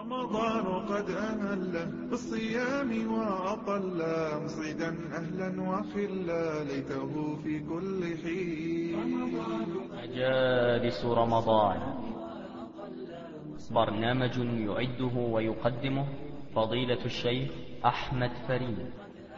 رمضان قد أهله بالصيام وأطل مصعدا أهلا وخلا ليته في كل حين. مجالس رمضان برنامج يعده ويقدمه فضيلة الشيخ أحمد فريد.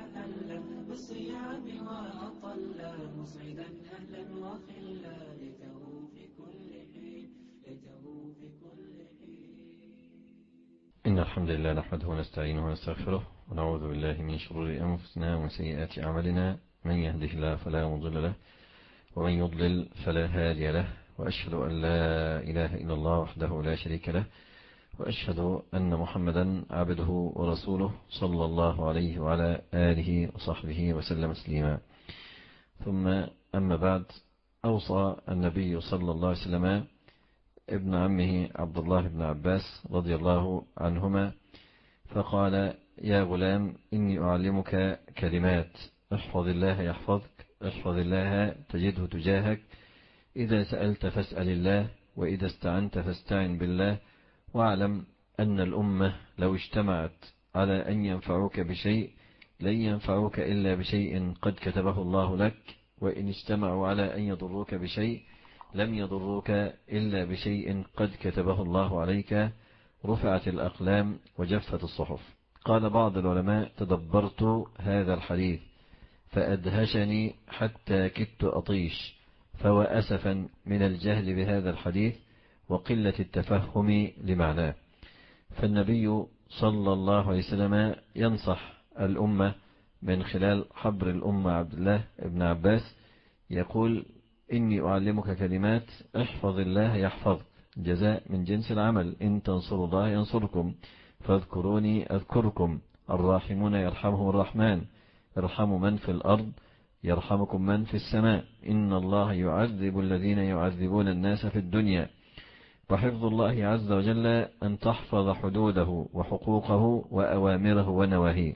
إن الحمد لله نحمده ونستعينه ونستغفره ونعوذ بالله من شرور أنفسنا ومن سيئات أعمالنا، من يهده الله فلا مضل له ومن يضلل فلا هادي له، وأشهد أن لا إله إلا الله وحده لا شريك له، وأشهد أن محمدا عبده ورسوله صلى الله عليه وعلى آله وصحبه وسلم تسليما. ثم أما بعد، أوصى النبي صلى الله عليه وسلم ابن عمه عبد الله بن عباس رضي الله عنهما فقال: يا غلام إني أعلمك كلمات، احفظ الله يحفظك، احفظ الله تجده تجاهك، إذا سألت فاسأل الله، وإذا استعنت فاستعن بالله، واعلم أن الأمة لو اجتمعت على أن ينفعوك بشيء لن ينفعوك إلا بشيء قد كتبه الله لك، وإن اجتمعوا على أن يضروك بشيء لم يضروك إلا بشيء قد كتبه الله عليك، رفعت الأقلام وجفت الصحف. قال بعض العلماء: تدبرت هذا الحديث فأدهشني حتى كدت أطيش، فهو أسفا من الجهل بهذا الحديث وقلة التفهم لمعناه. فالنبي صلى الله عليه وسلم ينصح الأمة من خلال حبر الأمة عبد الله بن عباس، يقول: إني أعلمك كلمات، احفظ الله يحفظك، جزاء من جنس العمل، إن تنصروا الله ينصركم، فاذكروني أذكركم، الراحمون يرحمهم الرحمن، ارحموا من في الأرض يرحمكم من في السماء، إن الله يعذب الذين يعذبون الناس في الدنيا. وحفظ الله عز وجل أن تحفظ حدوده وحقوقه وأوامره ونواهيه.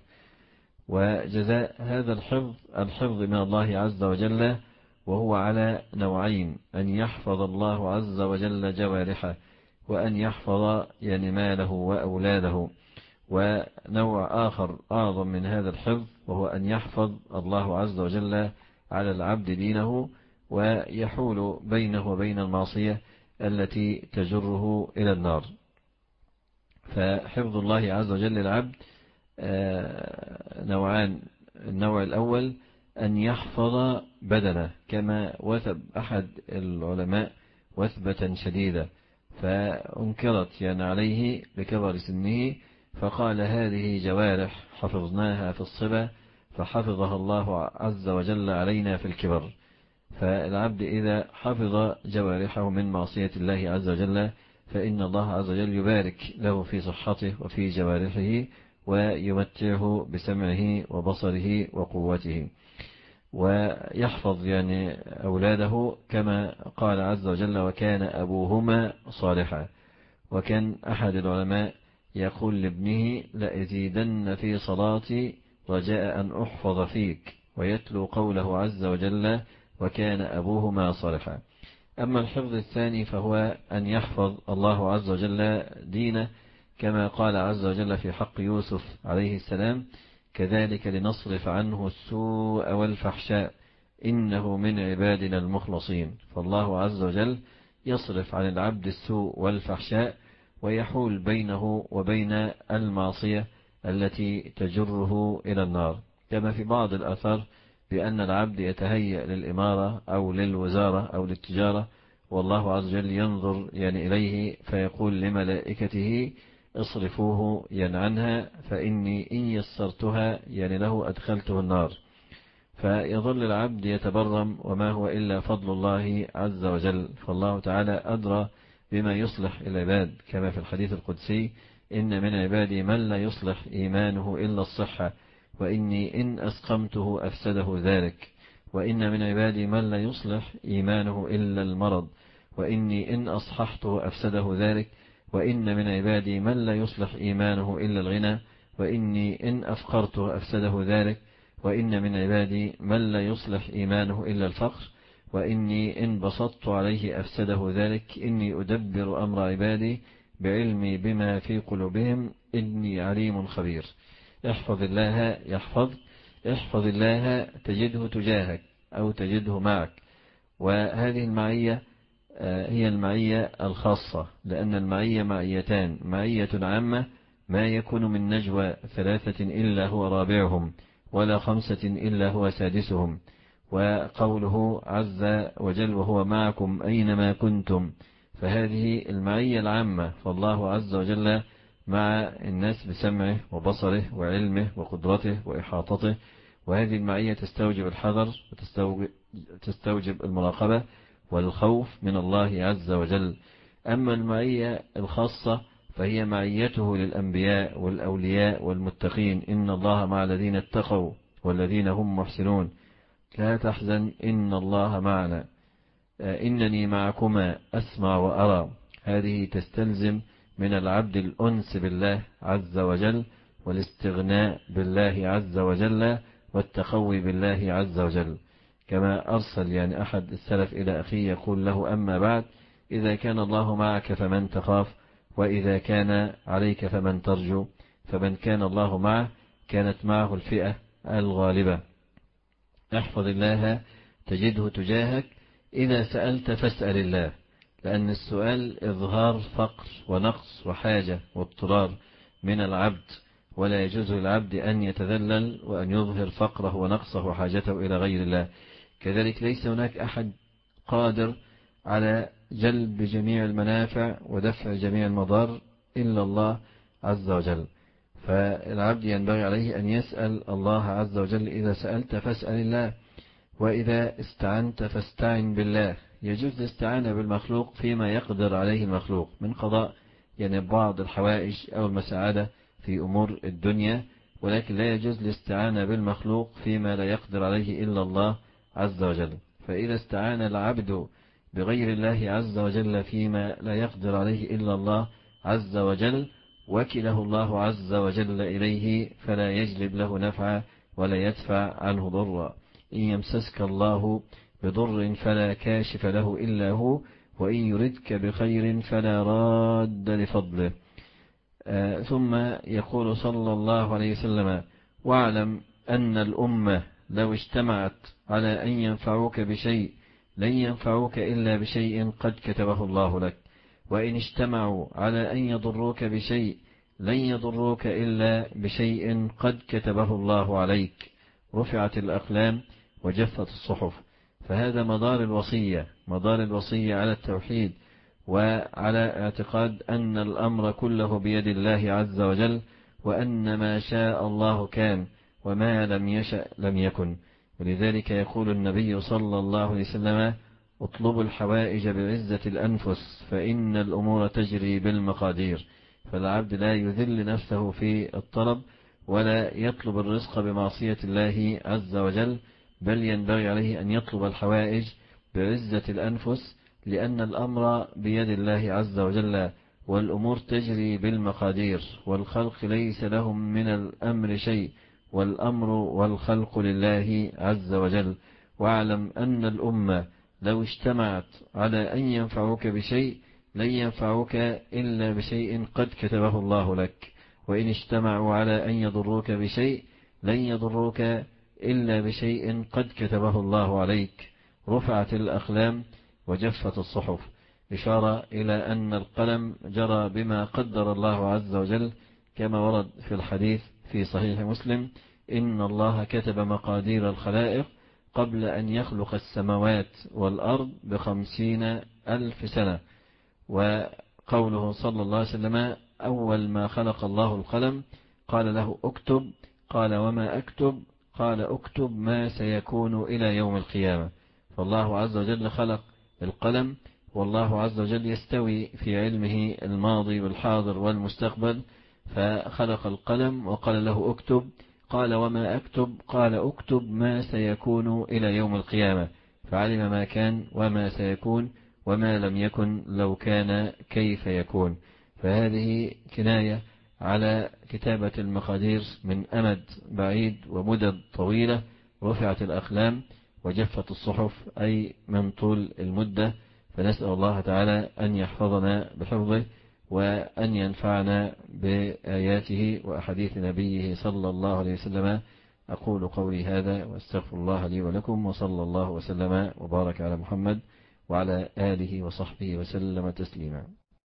وجزاء هذا الحفظ من الله عز وجل، وهو على نوعين: أن يحفظ الله عز وجل جوارحه، وأن يحفظ ماله وأولاده. ونوع آخر أعظم من هذا الحفظ، وهو أن يحفظ الله عز وجل على العبد دينه، ويحول بينه وبين المعصية التي تجره إلى النار. فحفظ الله عز وجل للعبد نوعان: النوع الأول أن يحفظ بدنه، كما وثب أحد العلماء وثبة شديدة فأنكرت عليه بكبر سنه، فقال: هذه جوارح حفظناها في الصبا فحفظها الله عز وجل علينا في الكبر. فالعبد إذا حفظ جوارحه من معصية الله عز وجل فإن الله عز وجل يبارك له في صحته وفي جوارحه، ويمتعه بسمعه وبصره وقوته. ويحفظ أولاده، كما قال عز وجل: وكان أبوهما صالحا. وكان أحد العلماء يقول لابنه: لأزيدن في صلاتي رجاء أن أحفظ فيك، ويتلو قوله عز وجل: وكان أبوهما صالحا. أما الحفظ الثاني فهو أن يحفظ الله عز وجل دينه، كما قال عز وجل في حق يوسف عليه السلام: كذلك لنصرف عنه السوء والفحشاء إنه من عبادنا المخلصين. فالله عز وجل يصرف عن العبد السوء والفحشاء، ويحول بينه وبين المعصية التي تجره إلى النار. كما في بعض الآثار بأن العبد يتهيأ للإمارة أو للوزارة أو للتجارة، والله عز وجل ينظر إليه فيقول لملائكته: اصرفوه عنها، فإني إن يسرتها له أدخلته النار. فيظل العبد يتبرم، وما هو إلا فضل الله عز وجل. فالله تعالى أدرى بما يصلح العباد، كما في الحديث القدسي: إن من عبادي من لا يصلح إيمانه إلا الصحة، وإني إن أسقمته أفسده ذلك، وإن من عبادي من لا يصلح إيمانه إلا المرض، وإني إن أصححته أفسده ذلك، وإن من عبادي من لا يصلح إيمانه إلا الغنى، وإني إن أفقرته أفسده ذلك، وإن من عبادي من لا يصلح إيمانه إلا الفقر، وإني إن بسطت عليه أفسده ذلك. إني أدبر أمر عبادي بعلمي بما في قلوبهم إني عليم خبير. احفظ الله يحفظ، احفظ الله تجده تجاهك أو تجده معك. وهذه المعية هي المعية الخاصة، لأن المعية معيتان: معية عامة ما يكون من نجوى 3 إلا هو رابعهم ولا 5 إلا هو سادسهم، وقوله عز وجل وهو معكم أينما كنتم، فهذه المعية العامة. فالله عز وجل مع الناس بسمعه وبصره وعلمه وقدرته وإحاطته، وهذه المعية تستوجب الحذر وتستوجب المراقبة والخوف من الله عز وجل. أما المعية الخاصة فهي معيته للأنبياء والأولياء والمتقين: إن الله مع الذين اتقوا والذين هم محسنون، لا تحزن إن الله معنا، إنني معكما أسمع وأرى. هذه تستلزم من العبد الأنس بالله عز وجل والاستغناء بالله عز وجل والتخوي بالله عز وجل. كما أرسل أحد السلف إلى أخيه يقول له: أما بعد، إذا كان الله معك فمن تخاف، وإذا كان عليك فمن ترجو. فمن كان الله معه كانت معه الفئة الغالبة. احفظ الله تجده تجاهك. إذا سألت فاسأل الله، لأن السؤال إظهار فقر ونقص وحاجة واضطرار من العبد، ولا يجوز للعبد أن يتذلل وأن يظهر فقره ونقصه وحاجته إلى غير الله. كذلك ليس هناك أحد قادر على جلب جميع المنافع ودفع جميع المضار إلا الله عز وجل. فالعبد ينبغي عليه أن يسأل الله عز وجل. إذا سألت فاسأل الله، وإذا استعنت فاستعن بالله. يجوز الاستعانة بالمخلوق فيما يقدر عليه المخلوق من قضاء بعض الحوائج أو المساعدة في أمور الدنيا، ولكن لا يجوز الاستعانة بالمخلوق فيما لا يقدر عليه إلا الله عز وجل. فإذا استعان العبد بغير الله عز وجل فيما لا يقدر عليه إلا الله عز وجل، وكله الله عز وجل إليه، فلا يجلب له نفعا ولا يدفع عنه ضرا. إن يمسسك الله بضر فلا كاشف له إلا هو، وإن يردك بخير فلا راد لفضله. ثم يقول صلى الله عليه وسلم: واعلم أن الأمة لو اجتمعت على أن ينفعوك بشيء لن ينفعوك إلا بشيء قد كتبه الله لك، وإن اجتمعوا على أن يضروك بشيء لن يضروك إلا بشيء قد كتبه الله عليك. رفعت الأقلام وجفت الصحف. فهذا مدار الوصية على التوحيد وعلى اعتقاد أن الأمر كله بيد الله عز وجل، وأن ما شاء الله كان وما لم يشأ لم يكن. ولذلك يقول النبي صلى الله عليه وسلم: اطلبوا الحوائج بعزة الأنفس فإن الأمور تجري بالمقادير. فالعبد لا يذل نفسه في الطلب ولا يطلب الرزق بمعصية الله عز وجل، بل ينبغي عليه أن يطلب الحوائج بعزة الأنفس، لأن الأمر بيد الله عز وجل، والأمور تجري بالمقادير، والخلق ليس لهم من الأمر شيء، والأمر والخلق لله عز وجل. واعلم أن الأمة لو اجتمعت على أن ينفعوك بشيء لن ينفعوك إلا بشيء قد كتبه الله لك، وإن اجتمعوا على أن يضروك بشيء لن يضروك إلا بشيء قد كتبه الله عليك. رفعت الأقلام وجفت الصحف، إشارة إلى أن القلم جرى بما قدر الله عز وجل، كما ورد في الحديث في صحيح مسلم: إن الله كتب مقادير الخلائق قبل أن يخلق السماوات والأرض ب50,000 سنة. وقوله صلى الله عليه وسلم: أول ما خلق الله القلم قال له اكتب، قال وما أكتب؟ قال اكتب ما سيكون إلى يوم القيامة. فالله عز وجل خلق القلم، والله عز وجل يستوي في علمه الماضي والحاضر والمستقبل، فخلق القلم وقال له اكتب. قال وما أكتب؟ قال اكتب ما سيكون إلى يوم القيامة. فعلم ما كان وما سيكون، وما لم يكن لو كان كيف يكون. فهذه كناية على كتابة المقادير من أمد بعيد ومدد طويلة. رفعت الأقلام وجفت الصحف، أي من طول المدة. فنسأل الله تعالى أن يحفظنا بحفظه وأن ينفعنا بآياته وأحاديث نبيه صلى الله عليه وسلم. أقول قولي هذا وأستغفر الله لي ولكم، وصلى الله وسلم وبارك على محمد وعلى آله وصحبه وسلم تسليما.